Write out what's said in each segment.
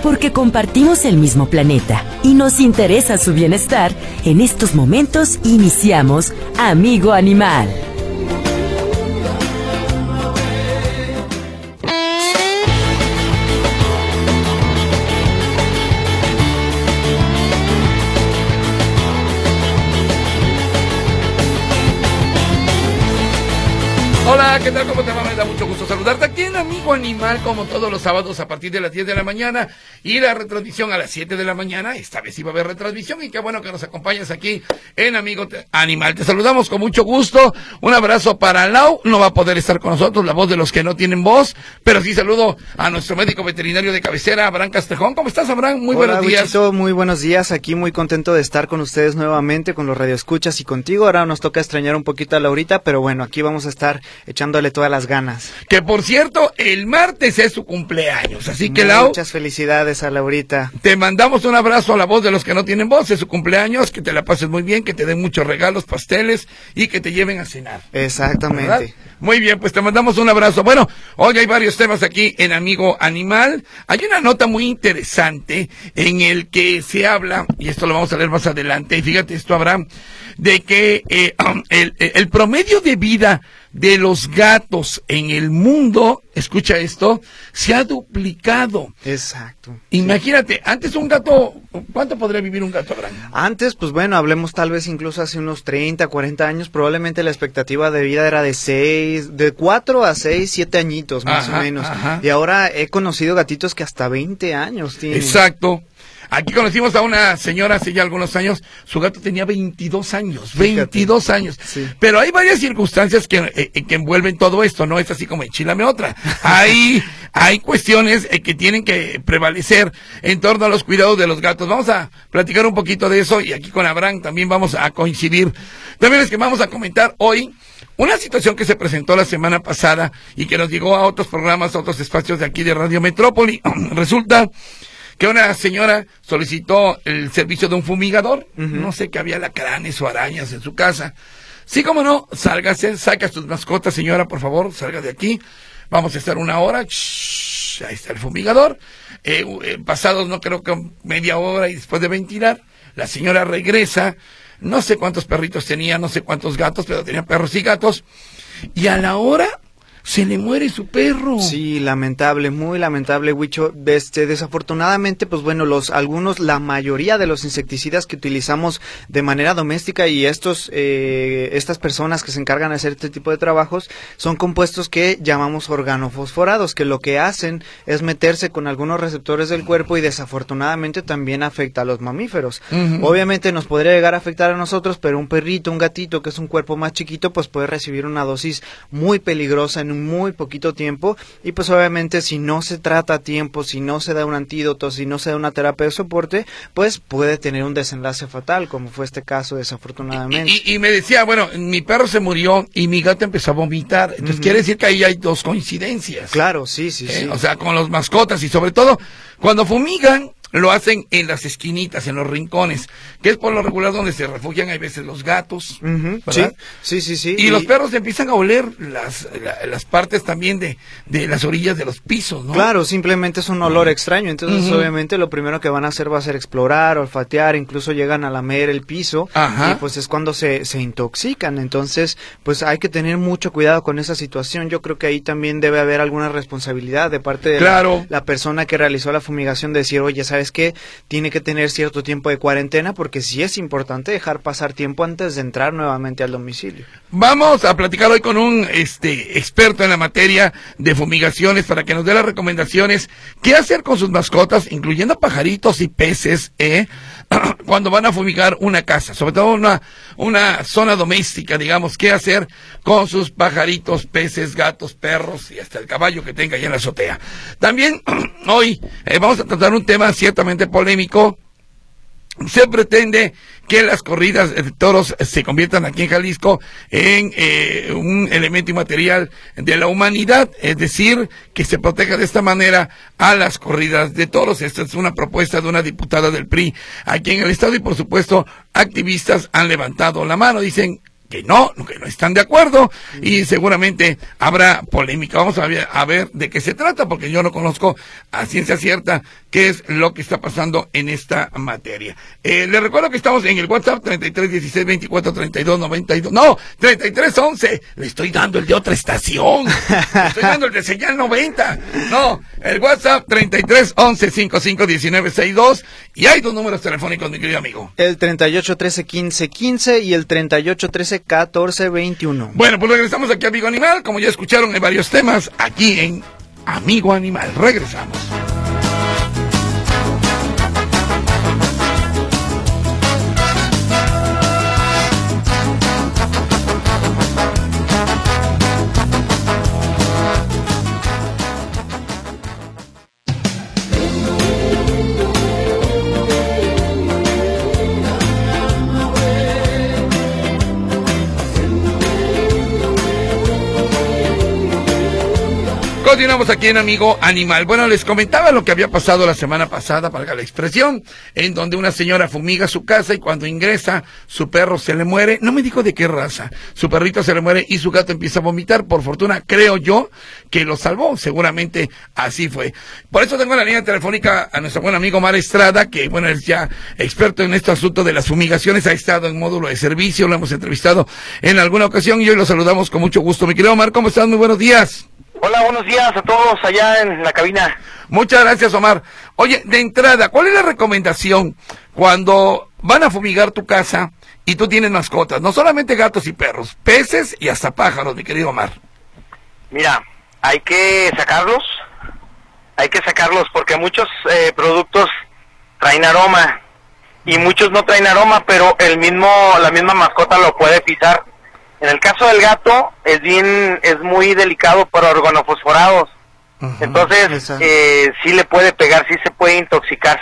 Porque compartimos el mismo planeta y nos interesa su bienestar, en estos momentos iniciamos Amigo Animal. Hola, ¿qué tal? ¿Cómo te va? Me da mucho gusto saludarte aquí en Amigo Animal, como todos los sábados a partir de las 10 de la mañana y la retransmisión a las 7 de la mañana. Esta vez iba a haber retransmisión y qué bueno que nos acompañas aquí en Amigo Animal. Te saludamos con mucho gusto. Un abrazo para Lau. No va a poder estar con nosotros, la voz de los que no tienen voz, pero sí saludo a nuestro médico veterinario de cabecera, Abraham Castejón. ¿Cómo estás, Abraham? Muy buenos días. Wichito, muy buenos días. Aquí muy contento de estar con ustedes nuevamente, con los radioescuchas y contigo. Ahora nos toca extrañar un poquito a Laurita, pero bueno, aquí vamos a estar echándole todas las ganas. Que por cierto, el martes es su cumpleaños, así que Lau, muchas felicidades a Laurita. Te mandamos un abrazo a la voz de los que no tienen voz, es su cumpleaños, que te la pases muy bien, que te den muchos regalos, pasteles y que te lleven a cenar. Exactamente. ¿Verdad? Muy bien, pues te mandamos un abrazo. Bueno, hoy hay varios temas aquí en Amigo Animal. Hay una nota muy interesante en el que se habla, y esto lo vamos a leer más adelante, y fíjate esto, Abraham, de que el promedio de vida de los gatos en el mundo, escucha esto, se ha duplicado. Exacto. Imagínate, antes un gato, ¿cuánto podría vivir un gato, Abraham? Antes, pues bueno, hablemos tal vez incluso hace unos 30, 40 años, probablemente la expectativa de vida era de 4 a 6, 7 añitos más o menos. Ajá. Y ahora he conocido gatitos que hasta 20 años tienen. Exacto. Aquí conocimos a una señora hace ya algunos años, su gato tenía 22 años, fíjate. 22 años. Sí. Pero hay varias circunstancias que envuelven todo esto, no es así como enchilame otra. Hay cuestiones que tienen que prevalecer en torno a los cuidados de los gatos. Vamos a platicar un poquito de eso y aquí con Abraham también vamos a coincidir. También es que vamos a comentar hoy una situación que se presentó la semana pasada y que nos llegó a otros programas, a otros espacios de aquí de Radio Metrópoli. Resulta que una señora solicitó el servicio de un fumigador, no sé, que había alacranes o arañas en su casa. Sí, como no, sálgase, saca tus mascotas, señora, por favor, salga de aquí. Vamos a estar una hora, ahí está el fumigador. Pasados, no creo que media hora y después de ventilar, la señora regresa. No sé cuántos perritos tenía, no sé cuántos gatos, pero tenía perros y gatos. Y a la hora se le muere su perro. Sí, lamentable, muy lamentable, Huicho. Desafortunadamente, pues bueno, la mayoría de los insecticidas que utilizamos de manera doméstica y estas personas que se encargan de hacer este tipo de trabajos son compuestos que llamamos organofosforados, que lo que hacen es meterse con algunos receptores del cuerpo y desafortunadamente también afecta a los mamíferos. Obviamente nos podría llegar a afectar a nosotros, pero un perrito, un gatito, que es un cuerpo más chiquito, pues puede recibir una dosis muy peligrosa en muy poquito tiempo y pues obviamente si no se trata a tiempo, si no se da un antídoto, si no se da una terapia de soporte, pues puede tener un desenlace fatal, como fue este caso desafortunadamente. Y me decía, bueno, mi perro se murió y mi gato empezó a vomitar, entonces quiere decir que ahí hay dos coincidencias. Claro, sí. O sea, con los mascotas y sobre todo cuando fumigan, lo hacen en las esquinitas, en los rincones, que es por lo regular donde se refugian hay veces los gatos, ¿verdad? Sí. Y los perros empiezan a oler las partes también de las orillas de los pisos, ¿no? Claro, simplemente es un olor extraño, entonces obviamente lo primero que van a hacer va a ser explorar, olfatear, incluso llegan a lamer el piso, y pues es cuando se intoxican, entonces pues hay que tener mucho cuidado con esa situación. Yo creo que ahí también debe haber alguna responsabilidad de parte de la persona que realizó la fumigación, de decir, oye, ¿sabes qué? Tiene que tener cierto tiempo de cuarentena, porque sí es importante dejar pasar tiempo antes de entrar nuevamente al domicilio. Vamos a platicar hoy con un experto en la materia de fumigaciones para que nos dé las recomendaciones, qué hacer con sus mascotas, incluyendo pajaritos y peces, cuando van a fumigar una casa, sobre todo una zona doméstica, digamos, qué hacer con sus pajaritos, peces, gatos, perros y hasta el caballo que tenga ahí en la azotea. También hoy vamos a tratar un tema ciertamente polémico. Se pretende que las corridas de toros se conviertan aquí en Jalisco en un elemento inmaterial de la humanidad, es decir, que se proteja de esta manera a las corridas de toros. Esta es una propuesta de una diputada del PRI aquí en el estado y por supuesto activistas han levantado la mano, dicen que no están de acuerdo y seguramente habrá polémica. Vamos a ver de qué se trata, porque yo no conozco a ciencia cierta qué es lo que está pasando en esta materia. Les recuerdo que estamos en el WhatsApp 3316243292. No, 3311. Le estoy dando el de otra estación. Le estoy dando el de señal 90. No, el WhatsApp 3311551962. Y hay dos números telefónicos, mi querido amigo. El 3813-1515 y el 3813-1421. Bueno, pues regresamos aquí a Amigo Animal. Como ya escucharon, hay varios temas aquí en Amigo Animal. Regresamos. Continuamos aquí en Amigo Animal. Bueno, les comentaba lo que había pasado la semana pasada, valga la expresión, en donde una señora fumiga su casa y cuando ingresa su perro se le muere. No me dijo de qué raza. Su perrito se le muere y su gato empieza a vomitar. Por fortuna, creo yo, que lo salvó. Seguramente así fue. Por eso tengo en la línea telefónica a nuestro buen amigo Omar Estrada, que bueno, es ya experto en este asunto de las fumigaciones. Ha estado en módulo de servicio, lo hemos entrevistado en alguna ocasión y hoy lo saludamos con mucho gusto. Mi querido Omar, ¿cómo estás? Muy buenos días. Hola, buenos días a todos allá en la cabina. Muchas gracias, Omar. Oye, de entrada, ¿cuál es la recomendación cuando van a fumigar tu casa y tú tienes mascotas? No solamente gatos y perros, peces y hasta pájaros, mi querido Omar. Mira, hay que sacarlos porque muchos productos traen aroma y muchos no traen aroma, pero la misma mascota lo puede pisar. En el caso del gato es muy delicado por organofosforados. Entonces sí le puede pegar, sí se puede intoxicar.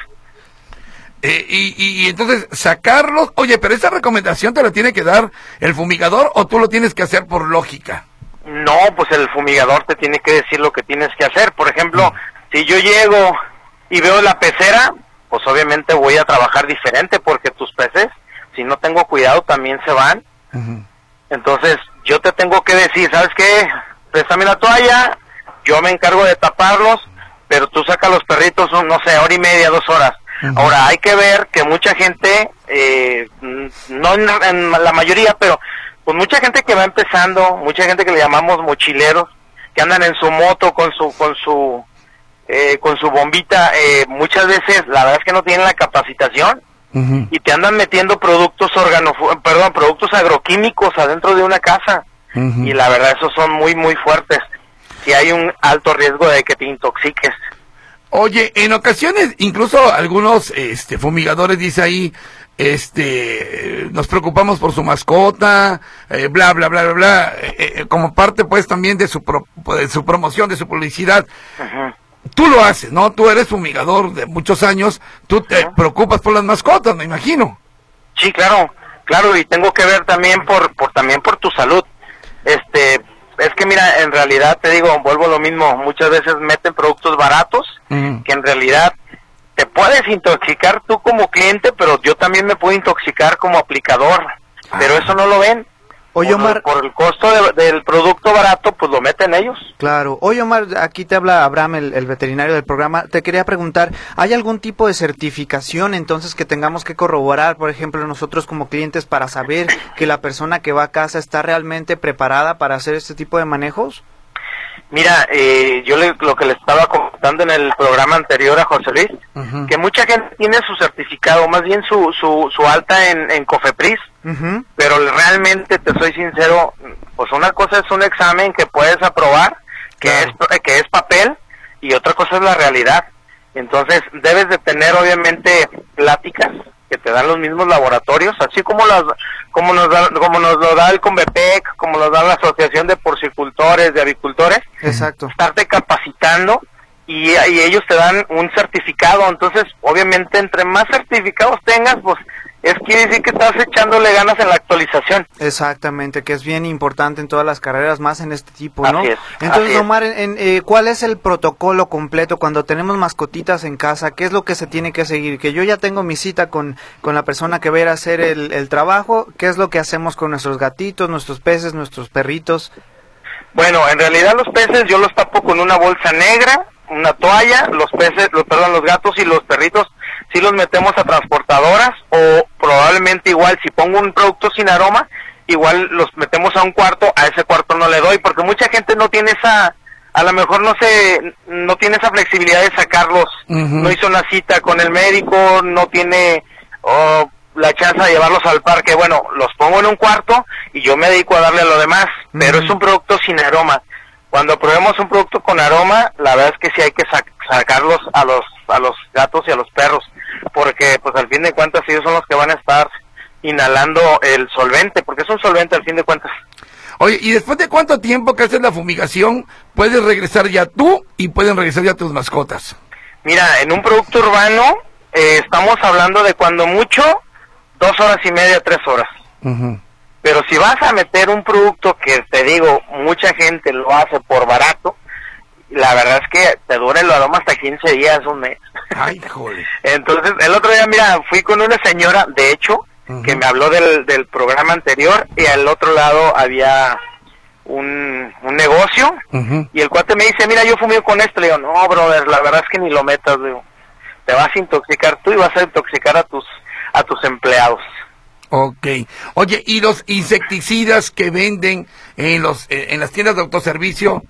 Y entonces sacarlos. Oye, pero esa recomendación te la tiene que dar el fumigador o tú lo tienes que hacer por lógica. No, pues el fumigador te tiene que decir lo que tienes que hacer. Por ejemplo, si yo llego y veo la pecera, pues obviamente voy a trabajar diferente porque tus peces, si no tengo cuidado, también se van. Entonces, yo te tengo que decir, ¿sabes qué? Préstame la toalla, yo me encargo de taparlos, pero tú sacas los perritos, no sé, hora y media, 2 horas. Ahora, hay que ver que mucha gente, no en la mayoría, pero pues mucha gente que va empezando, mucha gente que le llamamos mochileros, que andan en su moto con su bombita, muchas veces la verdad es que no tienen la capacitación. Y te andan metiendo productos agroquímicos adentro de una casa. Y la verdad esos son muy muy fuertes. Y hay un alto riesgo de que te intoxiques. Oye, en ocasiones incluso algunos fumigadores dice ahí nos preocupamos por su mascota, bla bla bla bla bla, como parte pues también de su promoción, de su publicidad. Tú lo haces, ¿no? Tú eres fumigador de muchos años, tú te preocupas por las mascotas, me imagino. Sí, claro, y tengo que ver también por tu salud. Es que mira, en realidad te digo, vuelvo a lo mismo, muchas veces meten productos baratos que en realidad te puedes intoxicar tú como cliente, pero yo también me puedo intoxicar como aplicador, pero eso no lo ven. Oye, Omar, por el costo del producto barato, pues lo meten ellos. Claro. Oye, Omar, aquí te habla Abraham, el veterinario del programa. Te quería preguntar, ¿hay algún tipo de certificación entonces que tengamos que corroborar, por ejemplo, nosotros como clientes, para saber que la persona que va a casa está realmente preparada para hacer este tipo de manejos? Mira, lo que le estaba comentando en el programa anterior a José Luis, que mucha gente tiene su certificado, más bien su alta en Cofepris, pero realmente, te soy sincero, pues una cosa es un examen que puedes aprobar, que es papel, y otra cosa es la realidad. Entonces, debes de tener obviamente pláticas que te dan los mismos laboratorios, así como nos lo da el Convepec, como nos da la Asociación de Porcicultores, de Avicultores. Exacto. Estarte capacitando y ellos te dan un certificado. Entonces, obviamente, entre más certificados tengas, pues quiere decir que estás echándole ganas en la actualización. Exactamente, que es bien importante en todas las carreras, más en este tipo, ¿no? Así es, Entonces, así Omar, ¿cuál es el protocolo completo cuando tenemos mascotitas en casa? ¿Qué es lo que se tiene que seguir? Que yo ya tengo mi cita con la persona que va a ir a hacer el trabajo. ¿Qué es lo que hacemos con nuestros gatitos, nuestros peces, nuestros perritos? Bueno, en realidad los peces yo los tapo con una bolsa negra, una toalla, los gatos y los perritos sí los metemos a transportadoras, o probablemente igual si pongo un producto sin aroma, igual los metemos a un cuarto, a ese cuarto no le doy, porque mucha gente no tiene a lo mejor no tiene esa flexibilidad de sacarlos, no hizo una cita con el médico, no tiene la chance de llevarlos al parque. Bueno, los pongo en un cuarto y yo me dedico a darle a lo demás, pero es un producto sin aroma. Cuando probemos un producto con aroma, la verdad es que sí hay que sacarlos a los gatos y a los perros, porque pues al fin de cuentas ellos son los que van a estar inhalando el solvente, porque es un solvente al fin de cuentas. Oye, ¿y después de cuánto tiempo que haces la fumigación, puedes regresar ya tú y pueden regresar ya tus mascotas? Mira, en un producto urbano estamos hablando de cuando mucho 2 horas y media, 3 horas. Pero si vas a meter un producto que, te digo, mucha gente lo hace por barato, la verdad es que te dura el aroma hasta 15 días, un mes. Ay, joder. Entonces, el otro día, mira, fui con una señora, de hecho, que me habló del programa anterior, y al otro lado había un negocio, y el cuate me dice, mira, yo fumigo con esto. Le digo, no, brother, la verdad es que ni lo metas, digo, te vas a intoxicar tú y vas a intoxicar a tus empleados. Ok. Oye, ¿y los insecticidas que venden en las tiendas de autoservicio,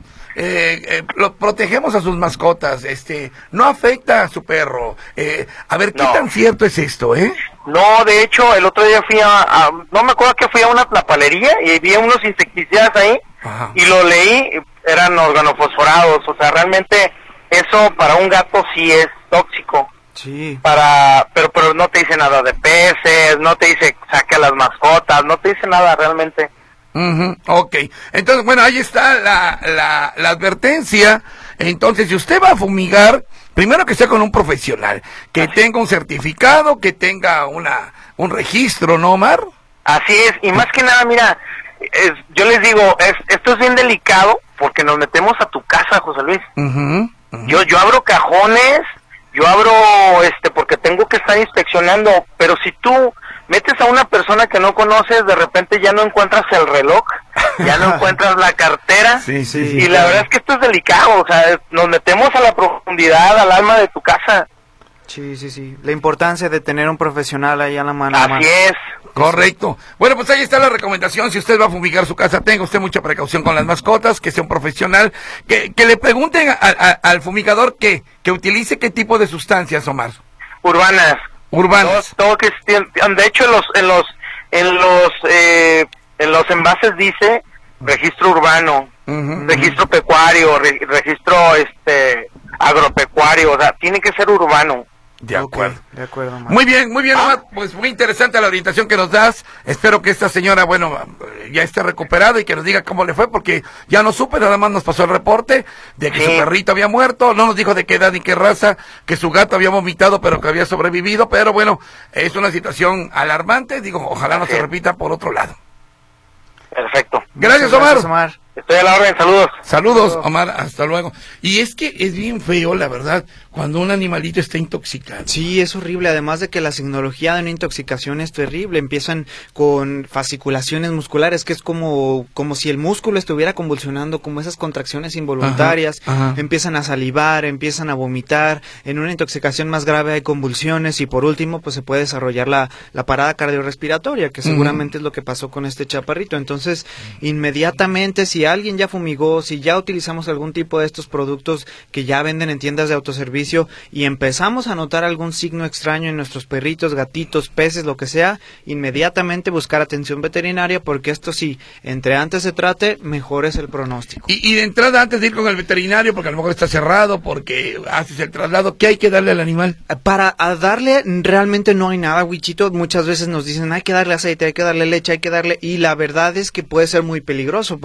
los protegemos a sus mascotas, no afecta a su perro? A ver, ¿qué tan cierto es esto, No, de hecho, el otro día fui no me acuerdo que fui a una palería y vi unos insecticidas ahí. Ajá. Y lo leí, eran organofosforados, o sea, realmente eso para un gato sí es tóxico. Sí. Pero no te dice nada de peces, no te dice saque a las mascotas, no te dice nada realmente. Ok, entonces bueno, ahí está la advertencia. Entonces, si usted va a fumigar, primero que sea con un profesional, que tenga un certificado, que tenga un registro, ¿no, Omar? Así es, y más que nada, mira, yo les digo, esto es bien delicado porque nos metemos a tu casa, José Luis. Yo abro cajones, yo abro porque tengo que estar inspeccionando, pero si tú metes a una persona que no conoces, de repente ya no encuentras el reloj, ya no encuentras la cartera, y la verdad es que esto es delicado, o sea, nos metemos a la profundidad, al alma de tu casa. Sí, la importancia de tener un profesional ahí a la mano. Así es. Correcto. Bueno, pues ahí está la recomendación. Si usted va a fumigar su casa, tenga usted mucha precaución con las mascotas, que sea un profesional, que le pregunten al fumigador que utilice qué tipo de sustancias, Omar. Urbanas. Todo que de hecho en los envases dice registro urbano, registro pecuario, registro agropecuario, o sea, tiene que ser urbano. De acuerdo. De acuerdo, Omar. Muy bien, Omar. Pues muy interesante la orientación que nos das. Espero que esta señora, bueno, ya esté recuperada y que nos diga cómo le fue, porque ya no supe, nada más nos pasó el reporte de que su perrito había muerto, no nos dijo de qué edad ni qué raza, que su gato había vomitado pero que había sobrevivido, pero bueno, es una situación alarmante, digo, ojalá no se repita por otro lado. Perfecto. Gracias, Omar. Estoy a la orden, saludos. Saludos, Omar, hasta luego. Y es que es bien feo, la verdad, cuando un animalito está intoxicado. Sí, es horrible, además de que la signología de una intoxicación es terrible. Empiezan con fasciculaciones musculares, que es como si el músculo estuviera convulsionando, como esas contracciones involuntarias. Ajá. Empiezan a salivar, empiezan a vomitar. En una intoxicación más grave hay convulsiones y por último pues se puede desarrollar la parada cardiorrespiratoria, que seguramente es lo que pasó con este chaparrito. Entonces, inmediatamente, si alguien ya fumigó, si ya utilizamos algún tipo de estos productos que ya venden en tiendas de autoservicio y empezamos a notar algún signo extraño en nuestros perritos, gatitos, peces, lo que sea, inmediatamente buscar atención veterinaria, porque esto sí, entre antes se trate, mejor es el pronóstico. Y de entrada, antes de ir con el veterinario, porque a lo mejor está cerrado, porque haces el traslado, ¿qué hay que darle al animal? Para darle, realmente no hay nada, Wichito. Muchas veces nos dicen, hay que darle aceite, hay que darle leche, hay que darle, y la verdad es que puede ser muy peligroso, porque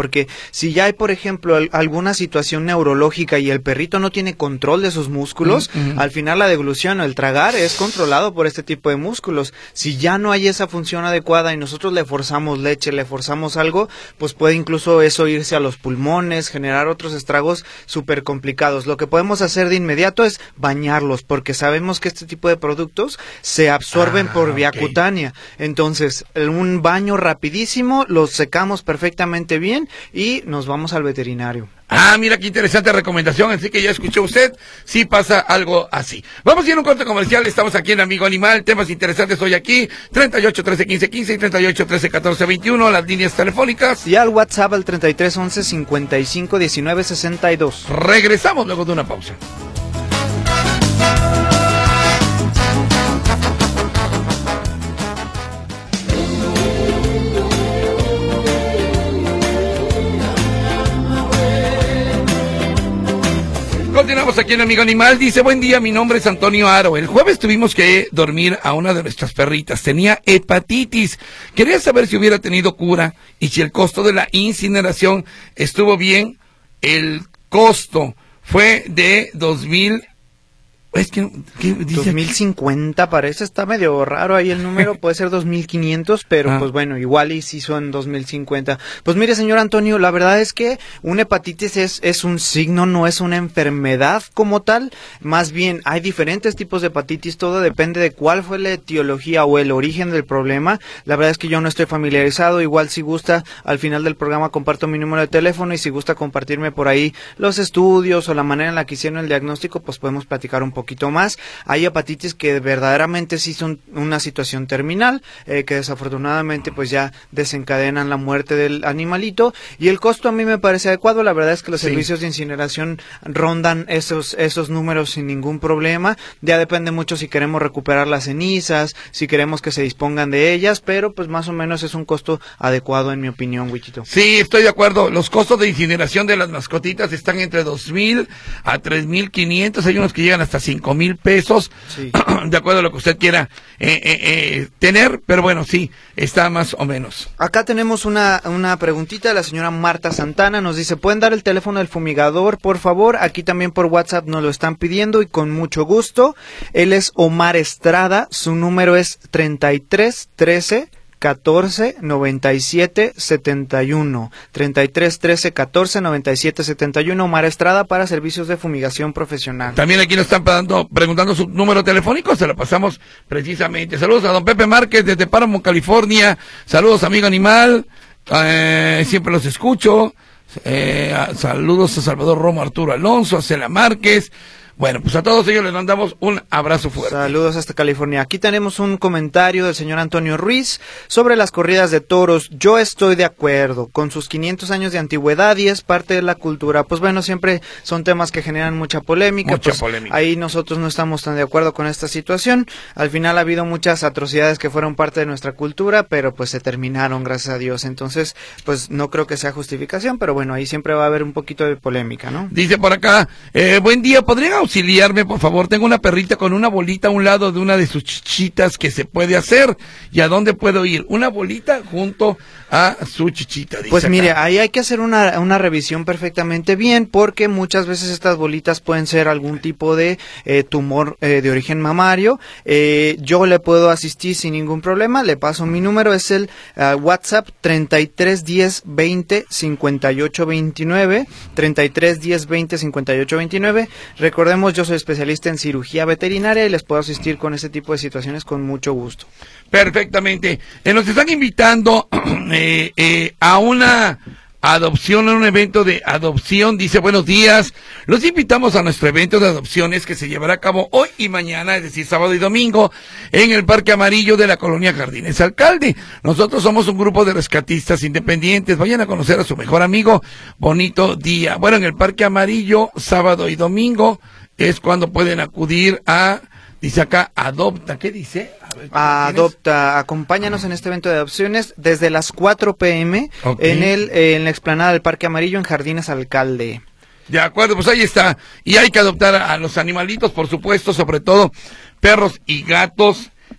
Si ya hay, por ejemplo, alguna situación neurológica y el perrito no tiene control de sus músculos, al final la deglución o el tragar es controlado por este tipo de músculos. Si ya no hay esa función adecuada y nosotros le forzamos leche, le forzamos algo, pues puede incluso eso irse a los pulmones, generar otros estragos súper complicados. Lo que podemos hacer de inmediato es bañarlos, porque sabemos que este tipo de productos se absorben por vía cutánea. Entonces, un baño rapidísimo, los secamos perfectamente bien y nos vamos al veterinario. Mira qué interesante recomendación, así que ya escuchó usted, sí pasa algo así. Vamos a ir a un corte comercial, estamos aquí en Amigo Animal, temas interesantes hoy aquí, 38 13 15 15 y 38 13 14 21, las líneas telefónicas. Y al WhatsApp al 33 11 55 19 62. Regresamos luego de una pausa. Continuamos aquí en Amigo Animal. Dice, buen día, mi nombre es Antonio Aro. El jueves tuvimos que dormir a una de nuestras perritas. Tenía hepatitis. Quería saber si hubiera tenido cura y si el costo de la incineración estuvo bien. El costo fue de 2,000... Es que, ¿qué dice? 2050 parece, está medio raro ahí el número, puede ser 2500, pero pues bueno, igual y si son 2050. Pues mire, señor Antonio, la verdad es que una hepatitis es un signo, no es una enfermedad como tal, más bien hay diferentes tipos de hepatitis, todo depende de cuál fue la etiología o el origen del problema. La verdad es que yo no estoy familiarizado, igual si gusta, al final del programa comparto mi número de teléfono y si gusta compartirme por ahí los estudios o la manera en la que hicieron el diagnóstico, pues podemos platicar un poquito más. Hay hepatitis que verdaderamente sí son una situación terminal, que desafortunadamente pues ya desencadenan la muerte del animalito, y el costo a mí me parece adecuado. La verdad es que los servicios de incineración rondan esos números sin ningún problema. Ya depende mucho si queremos recuperar las cenizas, si queremos que se dispongan de ellas, pero pues más o menos es un costo adecuado en mi opinión, Wichito. Sí, estoy de acuerdo. Los costos de incineración de las mascotitas están entre 2,000 a 3,500. Hay unos que llegan hasta 5,000 pesos, sí. De acuerdo a lo que usted quiera tener, pero bueno, sí, está más o menos. Acá tenemos una preguntita de la señora Marta Santana, nos dice, ¿pueden dar el teléfono del fumigador, por favor? Aquí también por WhatsApp nos lo están pidiendo y con mucho gusto. Él es Omar Estrada, su número es 33 13 14 97 71, 33 13 14 97 71, Omar Estrada, para servicios de fumigación profesional. También aquí nos están preguntando su número telefónico, se lo pasamos precisamente. Saludos a don Pepe Márquez desde Paramount, California. Saludos, Amigo Animal, siempre los escucho. Saludos a Salvador Romo, Arturo Alonso, a Cela Márquez. Bueno, pues a todos ellos les mandamos un abrazo fuerte. Saludos hasta California. Aquí tenemos un comentario del señor Antonio Ruiz sobre las corridas de toros. Yo estoy de acuerdo con sus 500 años de antigüedad y es parte de la cultura. Pues bueno, siempre son temas que generan mucha polémica. Ahí nosotros no estamos tan de acuerdo con esta situación. Al final ha habido muchas atrocidades que fueron parte de nuestra cultura, pero pues se terminaron, gracias a Dios. Entonces, pues no creo que sea justificación, pero bueno, ahí siempre va a haber un poquito de polémica, ¿no? Dice por acá, buen día, ¿podrían auxiliarme, por favor? Tengo una perrita con una bolita a un lado de una de sus chichitas. ¿Qué se puede hacer? ¿Y a dónde puedo ir? Una bolita junto a su chichita, dice. Pues acá. mire, ahí hay que hacer una revisión perfectamente bien, porque muchas veces estas bolitas pueden ser algún tipo de tumor de origen mamario. Yo le puedo asistir sin ningún problema, le paso mi número, es el WhatsApp 33 10 20 58 29, 33 10 20 58 29. Recordemos, yo soy especialista en cirugía veterinaria y les puedo asistir con ese tipo de situaciones con mucho gusto. Perfectamente. Nos están invitando a una adopción, a un evento de adopción. Dice, buenos días, los invitamos a nuestro evento de adopciones que se llevará a cabo hoy y mañana, es decir, sábado y domingo, en el Parque Amarillo de la Colonia Jardines Alcalde. Nosotros somos un grupo de rescatistas independientes. Vayan a conocer a su mejor amigo. Bonito día. Bueno, en el Parque Amarillo, sábado y domingo, es cuando pueden acudir a, dice acá, adopta. ¿Qué dice? Adopta, acompáñanos en este evento de adopciones desde las 4 p.m. Okay. en la explanada del Parque Amarillo en Jardines Alcalde. De acuerdo, pues ahí está. Y hay que adoptar a los animalitos, por supuesto, sobre todo perros y gatos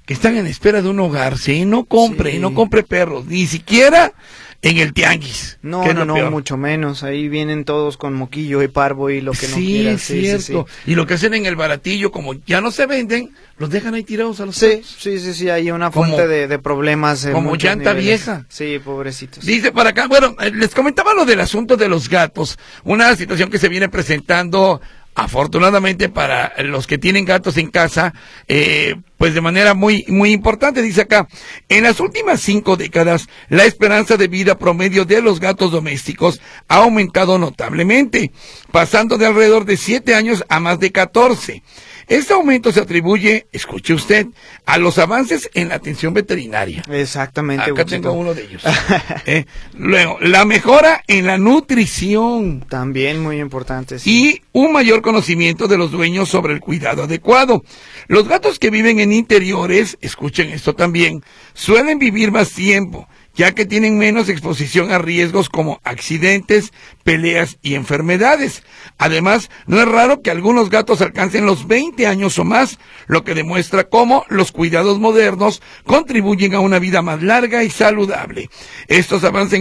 que están en espera de un hogar, ¿sí? No compre perros, ni siquiera en el tianguis. No, mucho menos. Ahí vienen todos con moquillo y parvo y lo que no quieras. Sí, es cierto. Sí. Y lo que hacen en el baratillo, como ya no se venden, los dejan ahí tirados a los perros. Sí, hay una fuente de problemas. Como llanta vieja. Sí, pobrecitos. Dice para acá, bueno, les comentaba lo del asunto de los gatos, una situación que se viene presentando afortunadamente para los que tienen gatos en casa, pues de manera muy importante. Dice acá, en las últimas 5 décadas, la esperanza de vida promedio de los gatos domésticos ha aumentado notablemente, pasando de alrededor de 7 años a más de 14. Este aumento se atribuye, escuche usted, a los avances en la atención veterinaria. Exactamente. Acá tengo uno de ellos. Luego, la mejora en la nutrición. También muy importante. Sí. Y un mayor conocimiento de los dueños sobre el cuidado adecuado. Los gatos que viven en interiores, escuchen esto también, suelen vivir más tiempo, ya que tienen menos exposición a riesgos como accidentes, peleas y enfermedades. Además, no es raro que algunos gatos alcancen los 20 años o más, lo que demuestra cómo los cuidados modernos contribuyen a una vida más larga y saludable. Estos avances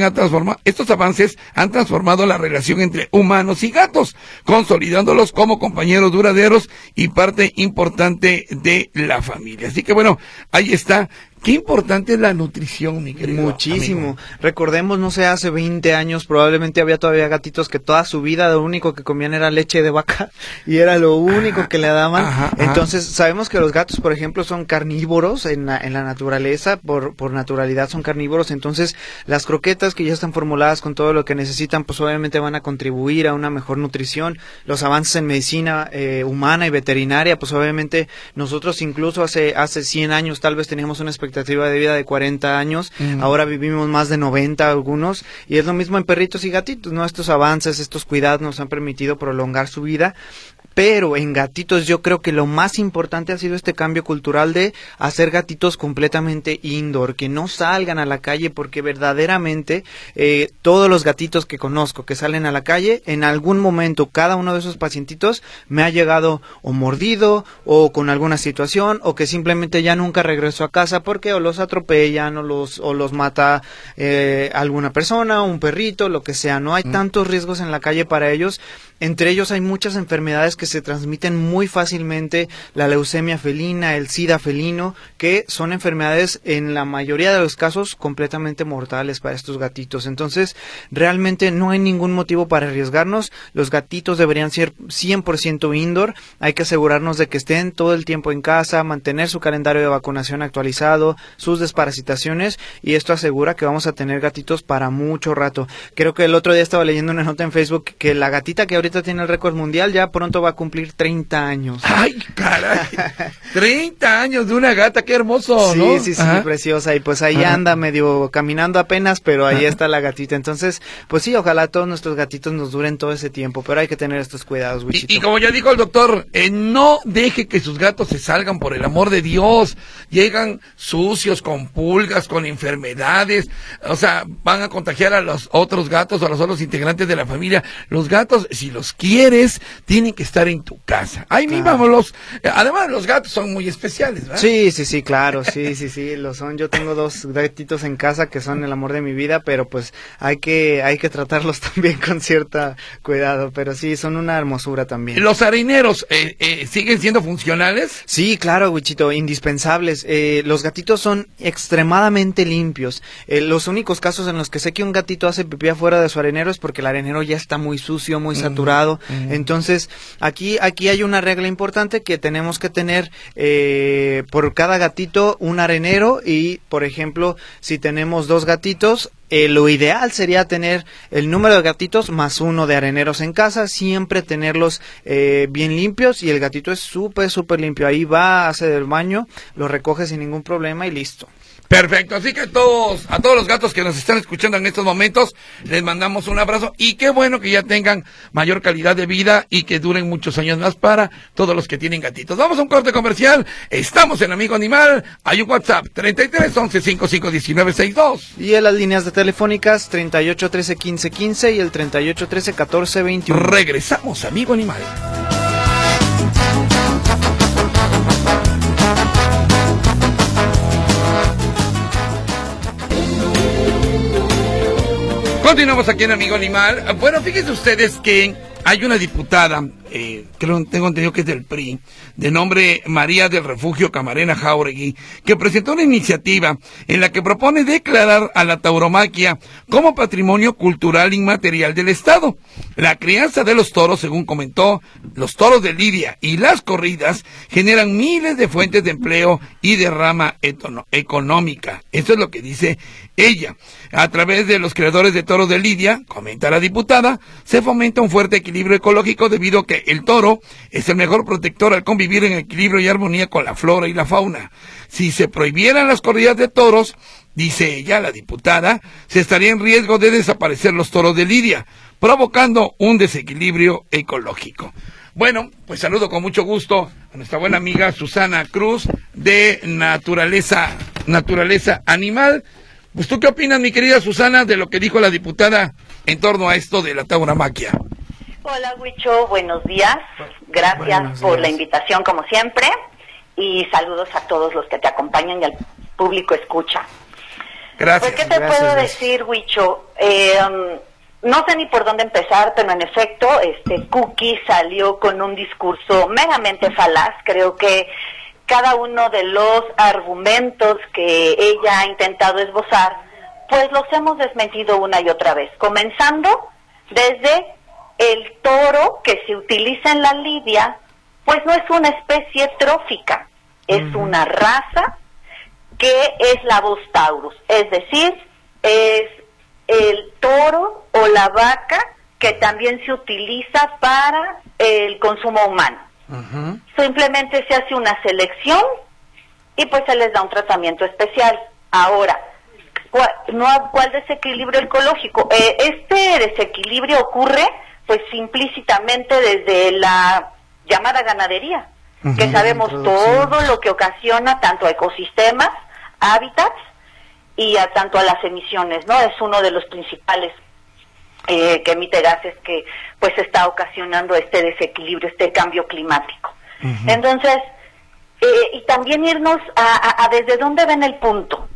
han transformado la relación entre humanos y gatos, consolidándolos como compañeros duraderos y parte importante de la familia. Así que bueno, ahí está. Qué importante es la nutrición, mi querido Muchísimo. amigo. Recordemos, no sé, hace 20 años probablemente había todavía gatitos que toda su vida lo único que comían era leche de vaca y era lo único que le daban. Entonces, sabemos que los gatos, por ejemplo, son carnívoros en la naturaleza, por naturalidad son carnívoros. Entonces, las croquetas que ya están formuladas con todo lo que necesitan, pues obviamente van a contribuir a una mejor nutrición. Los avances en medicina humana y veterinaria, pues obviamente nosotros incluso hace 100 años tal vez teníamos una expectativa de vida de 40 años, ahora vivimos más de 90 algunos, y es lo mismo en perritos y gatitos, ¿no? Estos avances, estos cuidados nos han permitido prolongar su vida. Pero en gatitos yo creo que lo más importante ha sido este cambio cultural de hacer gatitos completamente indoor, que no salgan a la calle, porque verdaderamente todos los gatitos que conozco que salen a la calle, en algún momento cada uno de esos pacientitos me ha llegado o mordido o con alguna situación, o que simplemente ya nunca regresó a casa porque o los atropellan o los mata alguna persona, un perrito, lo que sea. No hay tantos riesgos en la calle para ellos. Entre ellos hay muchas enfermedades que se transmiten muy fácilmente, la leucemia felina, el SIDA felino, que son enfermedades en la mayoría de los casos completamente mortales para estos gatitos. Entonces, realmente no hay ningún motivo para arriesgarnos. Los gatitos deberían ser 100% indoor. Hay que asegurarnos de que estén todo el tiempo en casa, mantener su calendario de vacunación actualizado, sus desparasitaciones, y esto asegura que vamos a tener gatitos para mucho rato. Creo que el otro día estaba leyendo una nota en Facebook que la gatita que ahorita tiene el récord mundial ya pronto va a cumplir 30 años. ¡Ay, caray! 30 años de una gata, qué hermoso, ¿no? Sí, preciosa. Y pues ahí anda medio caminando apenas, pero ahí está la gatita. Entonces, pues sí, ojalá todos nuestros gatitos nos duren todo ese tiempo, pero hay que tener estos cuidados, Wichito. Y como ya dijo el doctor, no deje que sus gatos se salgan, por el amor de Dios. Llegan sucios, con pulgas, con enfermedades, o sea, van a contagiar a los otros gatos o a los otros integrantes de la familia. Los gatos, si los quieres, tienen que estar en tu casa. Ahí mismo además los gatos son muy especiales, ¿verdad? Sí, claro, sí, lo son. Yo tengo 2 gatitos en casa que son el amor de mi vida, pero pues hay que tratarlos también con cierta cuidado, pero sí, son una hermosura también. ¿Los areneros siguen siendo funcionales? Sí, claro, Wichito, indispensables. Los gatitos son extremadamente limpios. Los únicos casos en los que sé que un gatito hace pipí afuera de su arenero es porque el arenero ya está muy sucio, muy saturado. Entonces, aquí hay una regla importante que tenemos que tener por cada gatito un arenero, y, por ejemplo, si tenemos 2 gatitos, lo ideal sería tener el número de gatitos más 1 de areneros en casa, siempre tenerlos bien limpios, y el gatito es súper limpio. Ahí va, hace del baño, lo recoge sin ningún problema y listo. Perfecto, así que a todos los gatos que nos están escuchando en estos momentos, les mandamos un abrazo, y qué bueno que ya tengan mayor calidad de vida y que duren muchos años más para todos los que tienen gatitos. Vamos a un corte comercial, estamos en Amigo Animal, hay un WhatsApp 33 11 55 19 62. Y en las líneas de telefónicas 38 13 15 15 y el 38 13 14 21. Regresamos, Amigo Animal. Continuamos aquí en Amigo Animal. Bueno, fíjense ustedes que hay una diputada, tengo entendido que es del PRI, de nombre María del Refugio Camarena Jáuregui, que presentó una iniciativa en la que propone declarar a la tauromaquia como patrimonio cultural inmaterial del Estado. La crianza de los toros, según comentó, los toros de lidia y las corridas generan miles de fuentes de empleo y derrama económica. Eso es lo que dice ella. A través de los creadores de toros de lidia, comenta la diputada, se fomenta un fuerte equilibrio ecológico debido a que el toro es el mejor protector al convivir en equilibrio y armonía con la flora y la fauna. Si se prohibieran las corridas de toros, dice ella, la diputada, se estaría en riesgo de desaparecer los toros de lidia, provocando un desequilibrio ecológico. Bueno, pues saludo con mucho gusto a nuestra buena amiga Susana Cruz de Naturaleza Animal. Pues, ¿tú qué opinas, mi querida Susana, de lo que dijo la diputada en torno a esto de la tauromaquia? Hola, Huicho, buenos días. Gracias por la invitación, como siempre, y saludos a todos los que te acompañan y al público escucha. Gracias. Pues, ¿qué te puedo decir, Huicho? No sé ni por dónde empezar, pero en efecto, Cookie salió con un discurso meramente falaz. Creo que cada uno de los argumentos que ella ha intentado esbozar, pues los hemos desmentido una y otra vez, comenzando desde el toro que se utiliza en la lidia, pues no es una especie trófica, es una raza que es la Bos taurus, es decir, es el toro o la vaca que también se utiliza para el consumo humano. Simplemente se hace una selección y pues se les da un tratamiento especial. Ahora, ¿cuál desequilibrio ecológico? Este desequilibrio ocurre pues implícitamente desde la llamada ganadería, que sabemos todo lo que ocasiona tanto a ecosistemas, hábitats y tanto a las emisiones, ¿no? Es uno de los principales que emite gases que pues está ocasionando este desequilibrio, este cambio climático. Entonces, y también irnos a desde dónde ven el punto.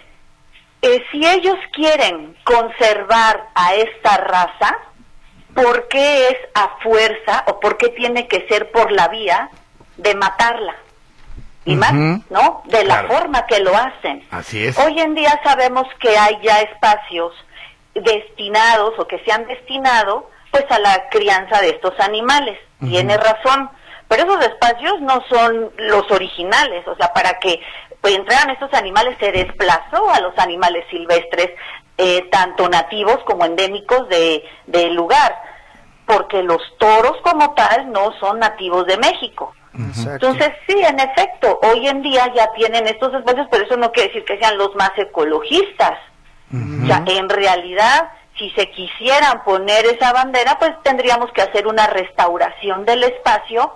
Si ellos quieren conservar a esta raza, ¿por qué es a fuerza o por qué tiene que ser por la vía de matarla? Y más, ¿no? De la forma que lo hacen. Así es. Hoy en día sabemos que hay ya espacios destinados o que se han destinado pues a la crianza de estos animales. Tiene razón, pero esos espacios no son los originales, o sea, para que pues, entraran estos animales se desplazó a los animales silvestres, tanto nativos como endémicos del lugar, porque los toros como tal no son nativos de México. Entonces sí, en efecto, hoy en día ya tienen estos espacios, pero eso no quiere decir que sean los más ecologistas. O sea, en realidad, si se quisieran poner esa bandera, pues tendríamos que hacer una restauración del espacio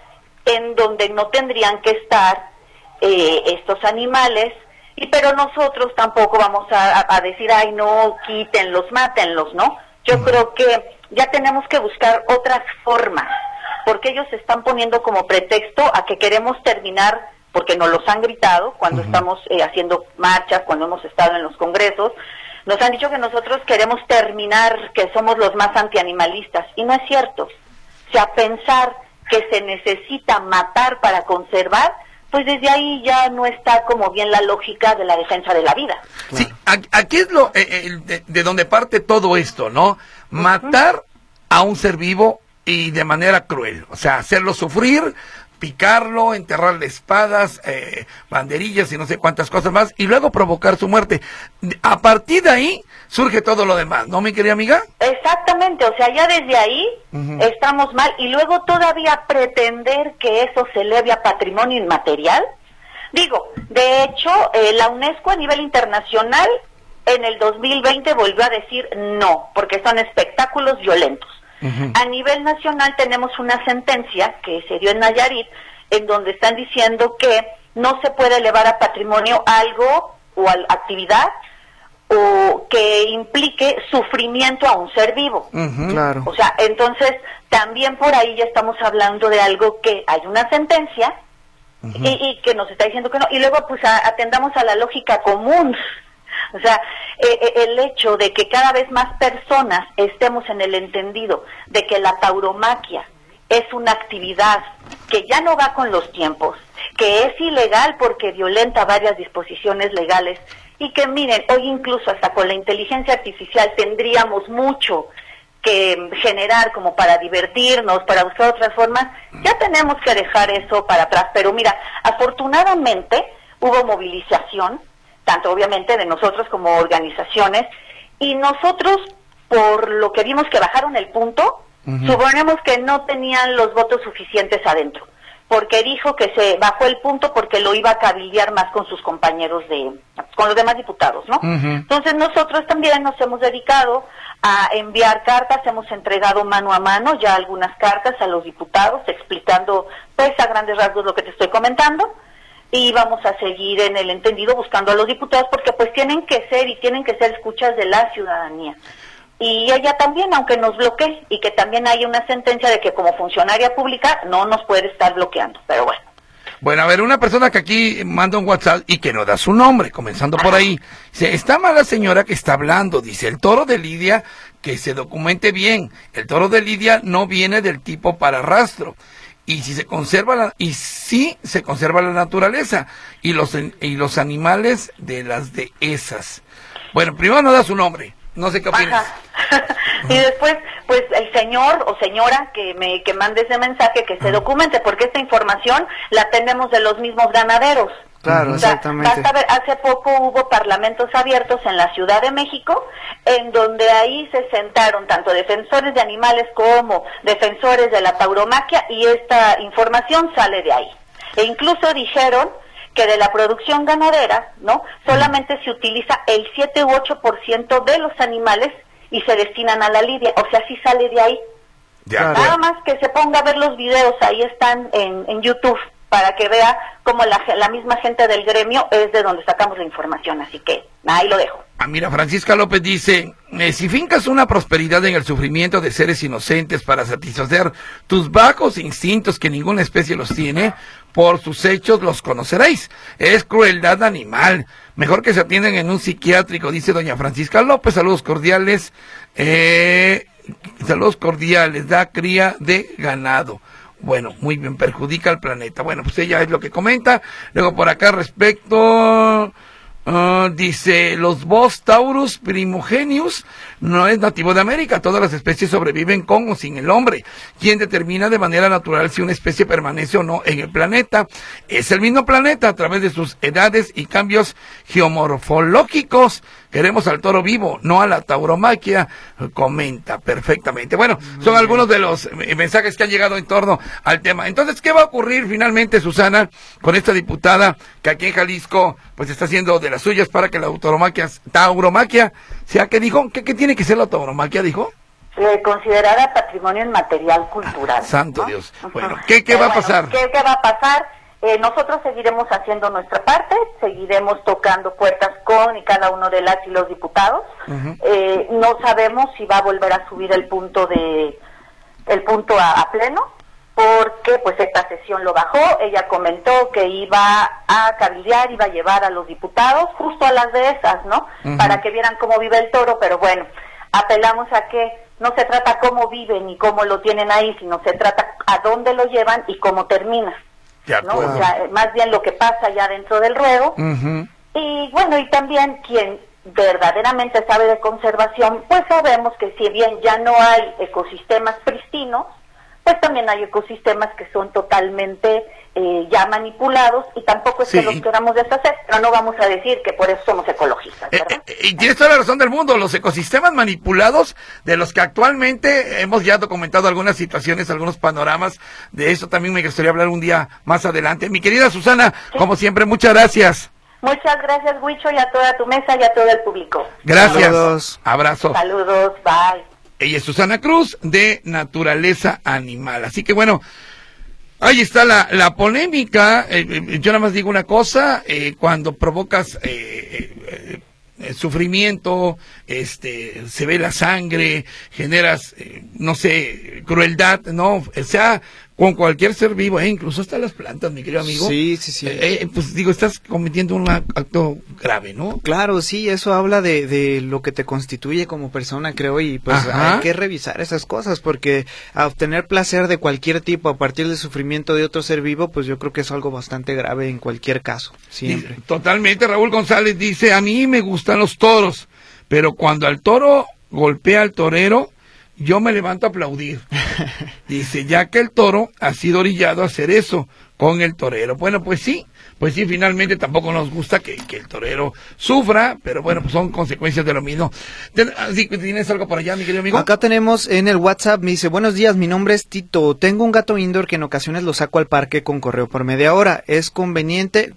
en donde no tendrían que estar estos animales, pero nosotros tampoco vamos a decir, ay no, quítenlos, mátenlos, ¿no? Yo creo que ya tenemos que buscar otras formas, porque ellos se están poniendo como pretexto a que queremos terminar, porque nos los han gritado cuando estamos haciendo marchas, cuando hemos estado en los congresos, nos han dicho que nosotros queremos terminar, que somos los más antianimalistas, y no es cierto. O sea, pensar que se necesita matar para conservar, pues desde ahí ya no está como bien la lógica de la defensa de la vida. Sí, aquí es de donde parte todo esto, ¿no? Matar a un ser vivo y de manera cruel, o sea, hacerlo sufrir, picarlo, enterrarle espadas, banderillas y no sé cuántas cosas más, y luego provocar su muerte. A partir de ahí surge todo lo demás, ¿no, mi querida amiga? Exactamente, o sea, ya desde ahí estamos mal, y luego todavía pretender que eso se eleve a patrimonio inmaterial. Digo, de hecho, la UNESCO a nivel internacional en el 2020 volvió a decir no, porque son espectáculos violentos. A nivel nacional tenemos una sentencia que se dio en Nayarit, en donde están diciendo que no se puede elevar a patrimonio algo o actividad o que implique sufrimiento a un ser vivo. Claro. O sea, entonces también por ahí ya estamos hablando de algo que hay una sentencia y que nos está diciendo que no. Y luego pues atendamos a la lógica común. O sea, el hecho de que cada vez más personas estemos en el entendido de que la tauromaquia es una actividad que ya no va con los tiempos, que es ilegal porque violenta varias disposiciones legales y que miren, hoy incluso hasta con la inteligencia artificial tendríamos mucho que generar como para divertirnos, para buscar otras formas, ya tenemos que dejar eso para atrás. Pero mira, afortunadamente hubo movilización, tanto obviamente de nosotros como organizaciones, y nosotros, por lo que vimos que bajaron el punto, suponemos que no tenían los votos suficientes adentro, porque dijo que se bajó el punto porque lo iba a cabildear más con sus compañeros con los demás diputados, ¿no? Entonces nosotros también nos hemos dedicado a enviar cartas, hemos entregado mano a mano ya algunas cartas a los diputados explicando pues a grandes rasgos lo que te estoy comentando, y vamos a seguir en el entendido buscando a los diputados porque pues tienen que ser escuchas de la ciudadanía. Y ella también, aunque nos bloquee, y que también hay una sentencia de que como funcionaria pública no nos puede estar bloqueando, pero bueno. Bueno, a ver, una persona que aquí manda un WhatsApp y que no da su nombre, comenzando por ahí. Dice, está mal la señora que está hablando, dice, el toro de Lidia, que se documente bien, el toro de Lidia no viene del tipo para rastro. Y si se conserva se conserva la naturaleza y los animales de las dehesas. Bueno, primero no da su nombre. No sé qué opinas. Y después, pues el señor o señora que mande ese mensaje, que se documente, porque esta información la tenemos de los mismos ganaderos. Claro, o sea, exactamente. Basta ver, hace poco hubo parlamentos abiertos en la Ciudad de México, en donde ahí se sentaron tanto defensores de animales como defensores de la tauromaquia, y esta información sale de ahí. E incluso dijeron que de la producción ganadera, ¿no? Solamente se utiliza el 7 u 8% de los animales y se destinan a la lidia, o sea, sí sale de ahí. Ya, Nada más que se ponga a ver los videos, ahí están en YouTube, para que vea cómo la misma gente del gremio es de donde sacamos la información, así que ahí lo dejo. Mira, Francisca López dice, si fincas una prosperidad en el sufrimiento de seres inocentes para satisfacer tus bajos instintos que ninguna especie los tiene, por sus hechos los conoceréis. Es crueldad animal. Mejor que se atiendan en un psiquiátrico, dice doña Francisca López. Saludos cordiales. Da cría de ganado. Bueno, muy bien, perjudica al planeta. Bueno, pues ella es lo que comenta. Luego por acá respecto... dice, los Bos Taurus primogenius no es nativo de América, todas las especies sobreviven con o sin el hombre. Quien determina de manera natural si una especie permanece o no en el planeta es el mismo planeta a través de sus edades y cambios geomorfológicos. Queremos al toro vivo, no a la tauromaquia, comenta perfectamente. Bueno, son algunos de los mensajes que han llegado en torno al tema. Entonces, ¿qué va a ocurrir finalmente, Susana, con esta diputada que aquí en Jalisco pues está haciendo de las suyas para que la tauromaquia sea, ¿qué dijo? ¿Qué tiene que ser la tauromaquia, dijo? Considerada patrimonio inmaterial cultural. Santo, ¿no? Dios. Bueno, Uh-huh. ¿qué va a pasar? ¿Qué va a pasar? Nosotros seguiremos haciendo nuestra parte, seguiremos tocando puertas con y cada uno de las y los diputados. No sabemos si va a volver a subir el punto a pleno, porque pues esta sesión lo bajó. Ella comentó que iba a cabildear, iba a llevar a los diputados justo a las dehesas, ¿no? Para que vieran cómo vive el toro, pero bueno, apelamos a que no se trata cómo viven y cómo lo tienen ahí, sino se trata a dónde lo llevan y cómo termina, ¿no? O sea, más bien lo que pasa ya dentro del ruedo. Y bueno, y también quien verdaderamente sabe de conservación, pues sabemos que si bien ya no hay ecosistemas pristinos, pues también hay ecosistemas que son totalmente ya manipulados, y tampoco es que los queramos deshacer, pero no vamos a decir que por eso somos ecologistas, ¿verdad? Y tienes toda la razón del mundo, los ecosistemas manipulados, de los que actualmente hemos ya documentado algunas situaciones, algunos panoramas, de eso también me gustaría hablar un día más adelante. Mi querida Susana, como siempre, muchas gracias. Muchas gracias, Huicho, y a toda tu mesa y a todo el público. Gracias. Saludos. Abrazo. Saludos, bye. Ella es Susana Cruz, de Naturaleza Animal. Así que bueno, ahí está la polémica. Yo nada más digo una cosa, cuando provocas sufrimiento, se ve la sangre, generas, no sé, crueldad, ¿no? O sea, con cualquier ser vivo, incluso hasta las plantas, mi querido amigo. Sí. Pues digo, estás cometiendo un acto grave, ¿no? Claro, sí, eso habla de lo que te constituye como persona, creo, y pues hay que revisar esas cosas, porque a obtener placer de cualquier tipo a partir del sufrimiento de otro ser vivo, pues yo creo que es algo bastante grave en cualquier caso, siempre. Totalmente. Raúl González dice, a mí me gustan los toros, pero cuando al toro golpea al torero, yo me levanto a aplaudir. Dice, ya que el toro ha sido orillado a hacer eso con el torero. Bueno, pues sí, finalmente tampoco nos gusta que el torero sufra, pero bueno, pues son consecuencias de lo mismo. ¿Tienes algo por allá, mi querido amigo? Acá tenemos en el WhatsApp, me dice, buenos días, mi nombre es Tito, tengo un gato indoor que en ocasiones lo saco al parque con correo por media hora, es conveniente